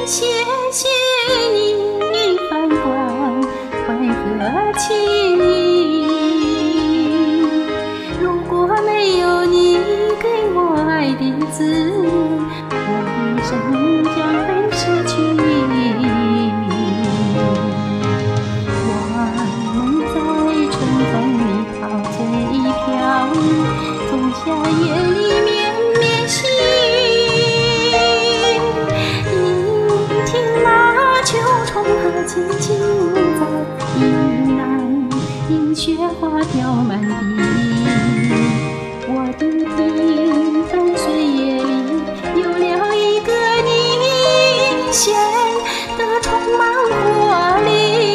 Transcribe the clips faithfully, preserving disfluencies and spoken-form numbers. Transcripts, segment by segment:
谢谢你反关怀和情谊，如果没有你给我爱的滋润，我的生将会失去意义。我们在春风里陶醉飘逸，仲夏夜里绵绵细雨，听那秋虫它轻轻在呢喃，银雪花飘满地。我的平凡岁月里有了一个你，显得充满活力。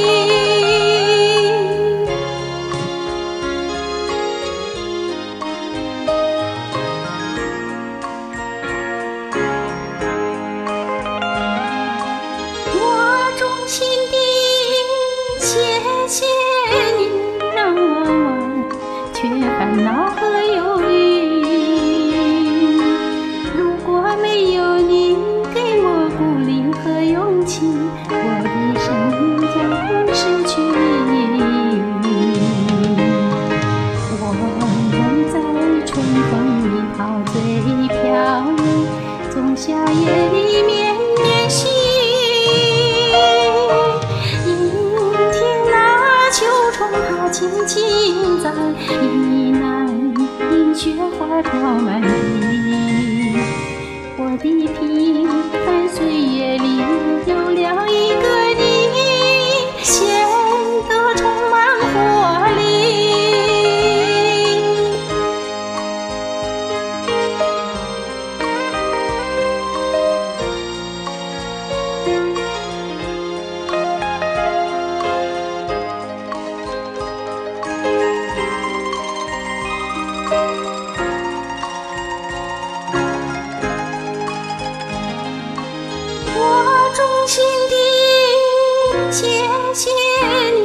我衷心的谢谢你，让我忘却烦恼和忧郁。如果没有你给我鼓励和勇气，我的生命将会失去意义。我们在春风里陶醉飘逸，仲夏夜里绵绵细雨，听那秋虫它轻轻在呢喃，银雪花飘满地。我的平凡岁月里有了一个你，显得充满活力。我衷心的谢谢你。